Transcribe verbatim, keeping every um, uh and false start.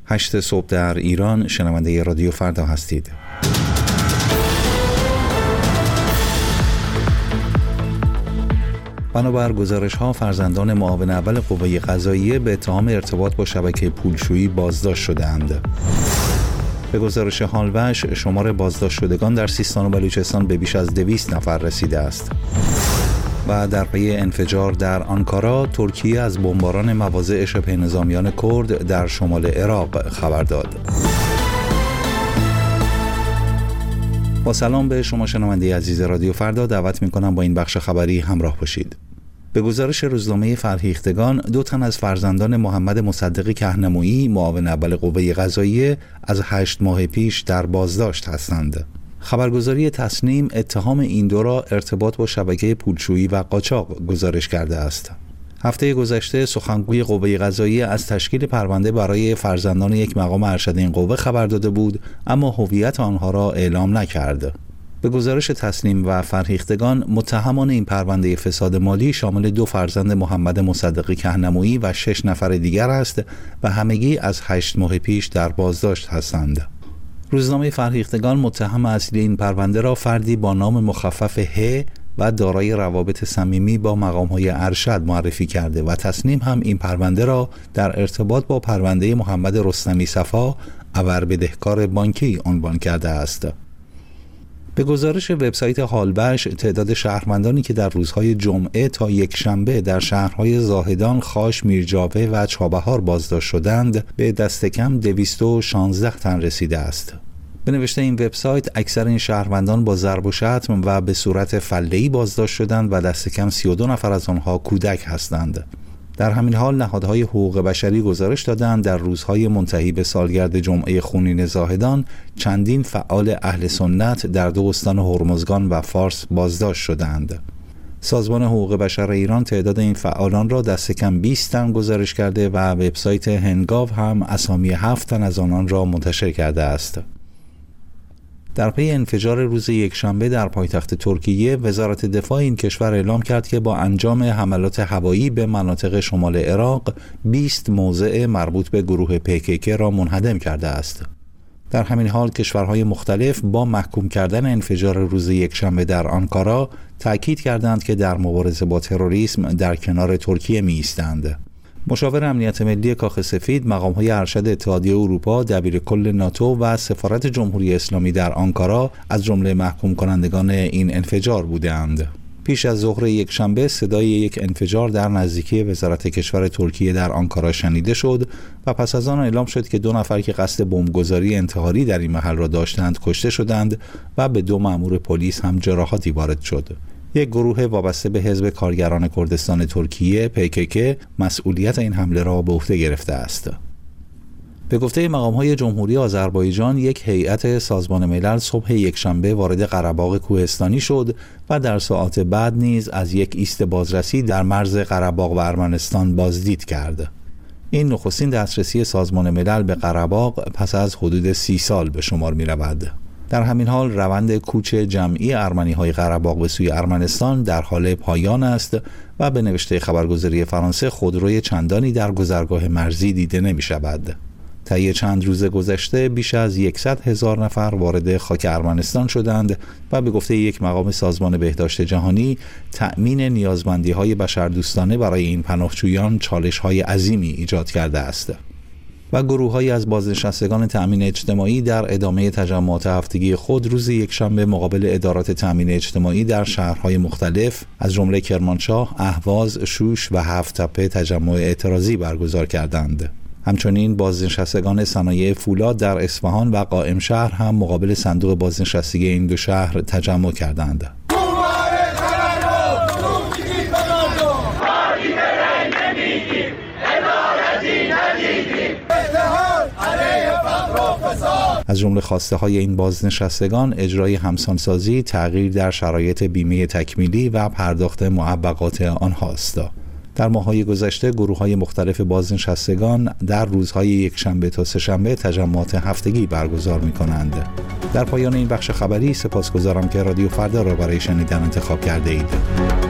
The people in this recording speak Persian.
هشت صبح در ایران. شنونده رادیو فردا هستید. بنابر گزارش‌ها فرزندان معاون اول قوه قضاییه به اتهام ارتباط با شبکه پولشویی بازداشت شده‌اند. به گزارش هالوش شمار بازداشت شدگان در سیستان و بلوچستان به بیش از دویست نفر رسیده است. و در پی انفجار در آنکارا، ترکیه از بمباران مواضع شبه نظامیان کرد در شمال عراق خبر داد. با سلام به شما شنونده عزیز رادیو فردا، دعوت می‌کنم با این بخش خبری همراه باشید. به گزارش روزنامه فرهیختگان، دو تن از فرزندان محمد مصدق کهنمویی معاون اول قوه قضاییه از هشت ماه پیش در بازداشت هستند. خبرگزاری تسنیم اتهام این دو را ارتباط با شبکه پولشویی و قاچاق گزارش کرده است. هفته گذشته سخنگوی قوه قضاییه از تشکیل پرونده برای فرزندان یک مقام ارشد این قوه خبر داده بود، اما هویت آنها را اعلام نکرد. به گزارش تسنیم و فرهیختگان، متهمان این پرونده فساد مالی شامل دو فرزند محمد مصدق کهنمویی و شش نفر دیگر است و همگی از هشت ماه پیش در بازداشت هستند. روزنامه فرهیختگان متهم اصلی این پرونده را فردی با نام مخفف ه و دارای روابط صمیمی با مقام‌های ارشد معرفی کرده و تسنیم هم این پرونده را در ارتباط با پرونده محمد رستمی صفا ابربدهکار بانکی عنوان کرده است. به گزارش وبسایت هالوش، تعداد شهروندانی که در روزهای جمعه تا یک شنبه در شهرهای زاهدان، خاش، میرجاوه و چابهار بازداشت شدند به دست کم دویست و شانزده تن رسیده است. به نوشته این وبسایت، اکثر این شهروندان با ضرب و شتم و به صورت فله‌ای بازداشت شدند و دست کم سی و دو نفر از آنها کودک هستند. در همین حال نهادهای حقوق بشری گزارش دادند در روزهای منتهی به سالگرد جمعه خونین زاهدان چندین فعال اهل سنت در دو استان هرمزگان و فارس بازداشت شدند. سازمان حقوق بشر ایران تعداد این فعالان را دست کم بیست تن گزارش کرده و وبسایت هنگاو هم اسامی هفت تن از آنان را منتشر کرده است. در پی انفجار روز یکشنبه در پایتخت ترکیه، وزارت دفاع این کشور اعلام کرد که با انجام حملات هوایی به مناطق شمال عراق بیست موضع مربوط به گروه پیکی‌کی را منهدم کرده است. در همین حال کشورهای مختلف با محکوم کردن انفجار روز یکشنبه در آنکارا تأکید کردند که در مبارزه با تروریسم در کنار ترکیه می ایستند. مشاور امنیت ملی کاخ سفید، مقام‌های ارشد اتحادیه اروپا، دبیرکل ناتو و سفارت جمهوری اسلامی در آنکارا از جمله محکوم کنندگان این انفجار بودند. پیش از ظهر یکشنبه صدای یک انفجار در نزدیکی وزارت کشور ترکیه در آنکارا شنیده شد و پس از آن اعلام شد که دو نفر که قصد بمبگذاری انتحاری در این محل را داشتند کشته شدند و به دو مأمور پلیس هم جراحاتی وارد شد. یک گروه وابسته به حزب کارگران کردستان ترکیه پیکی‌کی مسئولیت این حمله را به عهده گرفته است. به گفته مقام‌های جمهوری آذربایجان، یک هیئت سازمان ملل صبح یکشنبه وارد قره‌باغ کوهستانی شد و در ساعات بعد نیز از یک ایست بازرسی در مرز قره‌باغ و ارمنستان بازدید کرد. این نخستین دسترسی سازمان ملل به قره‌باغ پس از حدود سی سال به شمار می‌رود. در همین حال روند کوچ جمعی ارمنی‌های قره‌باغ به سوی ارمنستان در حال پایان است و به نوشته خبرگزاری فرانسه خودروی چندانی در گذرگاه مرزی دیده نمی‌شود. طی چند روز گذشته بیش از صد هزار نفر وارد خاک ارمنستان شدند و به گفته یک مقام سازمان بهداشت جهانی، تأمین نیازمندی‌های بشردوستانه برای این پناهجویان چالش‌های عظیمی ایجاد کرده است. و گروه‌هایی از بازنشستگان تأمین اجتماعی در ادامه تجمعات هفتگی خود روز یکشنبه مقابل ادارات تأمین اجتماعی در شهرهای مختلف از جمله کرمانشاه، اهواز، شوش و هفت‌تپه تجمع اعتراضی برگزار کردند. همچنین بازنشستگان صنایع فولاد در اصفهان و قائم شهر هم مقابل صندوق بازنشستگی این دو شهر تجمع کردند. از جمله خواسته های این بازنشستگان اجرای همسانسازی، تغییر در شرایط بیمه تکمیلی و پرداخت معوقات آنهاست. در ماه‌های گذشته گروه‌های مختلف بازنشستگان در روزهای یکشنبه تا سه‌شنبه تجمعات هفتگی برگزار می‌کنند. در پایان این بخش خبری سپاسگزارم که رادیو فردا را برای شنیدن انتخاب کرده اید.